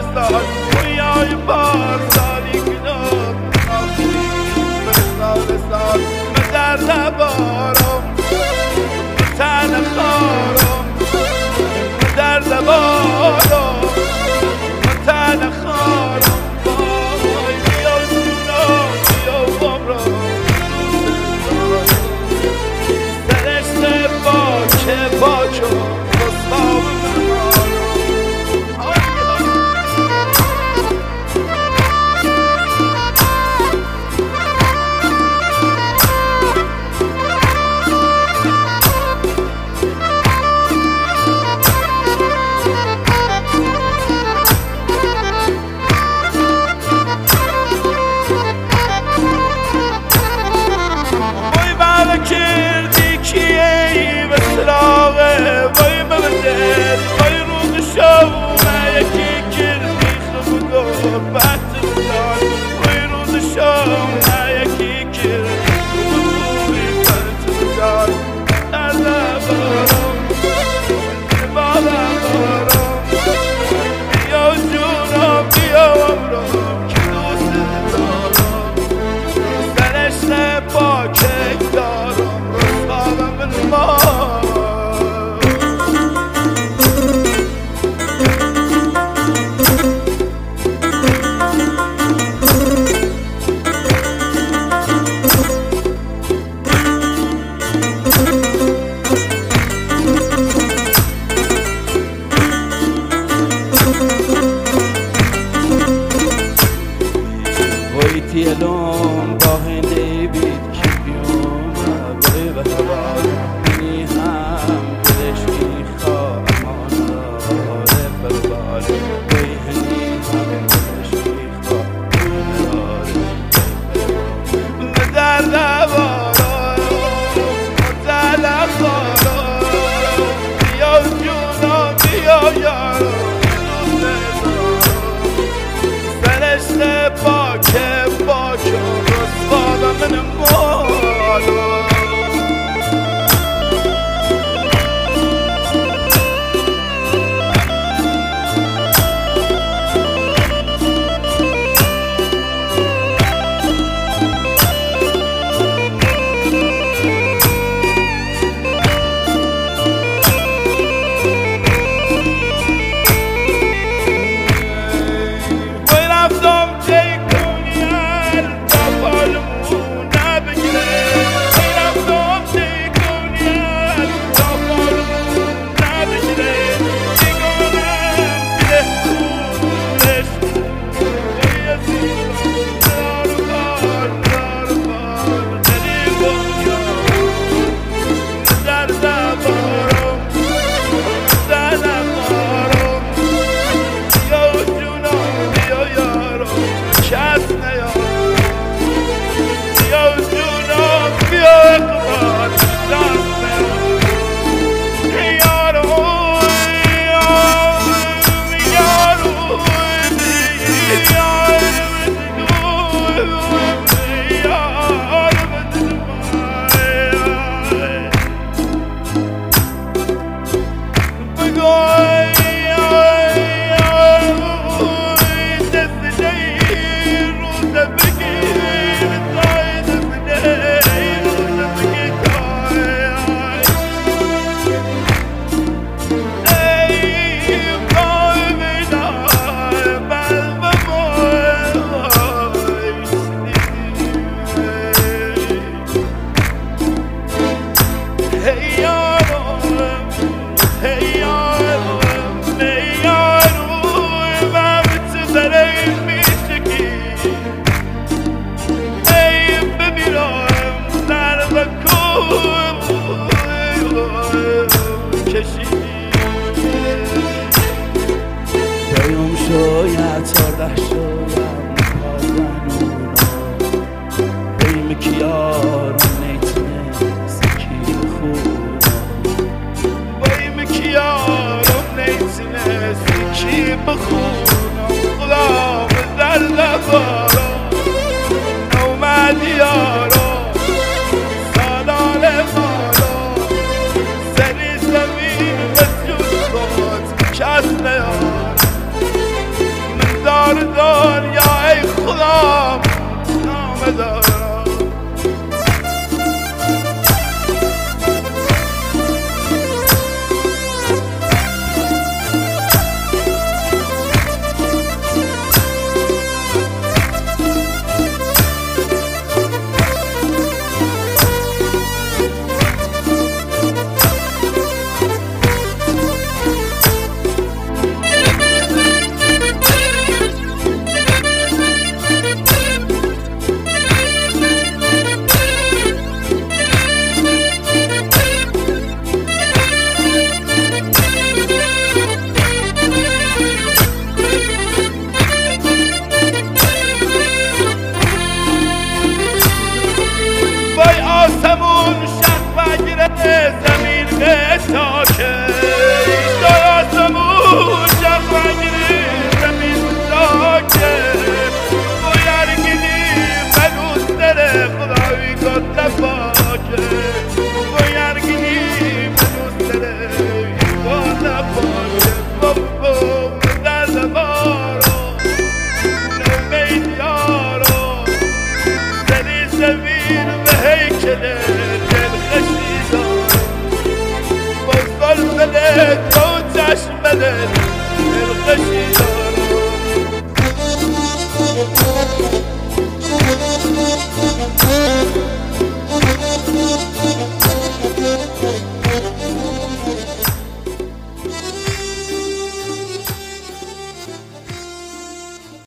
سال دنیای پارسالی کنار سال سال من در نبارم تن خارم در نبارم تن خارم وای بیا جونم بیا عمرم سرشت باچه باچو رسوام کردی کیه و سلاغه وای ببدل وای روز شومه یکی کردی خوب گفت بحث بزار وای روز شومه یکی کردی خوبی بحث بزار در نبارم بالا بارم بیا جونم بیا عمرم که دوست دارم سرشت پاکه دارم رسوام من ما وای تیلون با هنده بید که بیومه وای به هوا منی هم دلش میخواه اماناره ببال وای هنی هم دلش میخواه اماناره به در نبارم مطلع خارم بیا جونم بیا یارم سرشت پاکه باچو رسوام من مالا شاید 14 شایم پازنونا بیم کیارم نیتنه سکی خونا بیم کیارم نیتنه سکی بخونا خدا به در نبارم نومد یارم سالان مالا سری زمین و جود کس نیارم دل القشي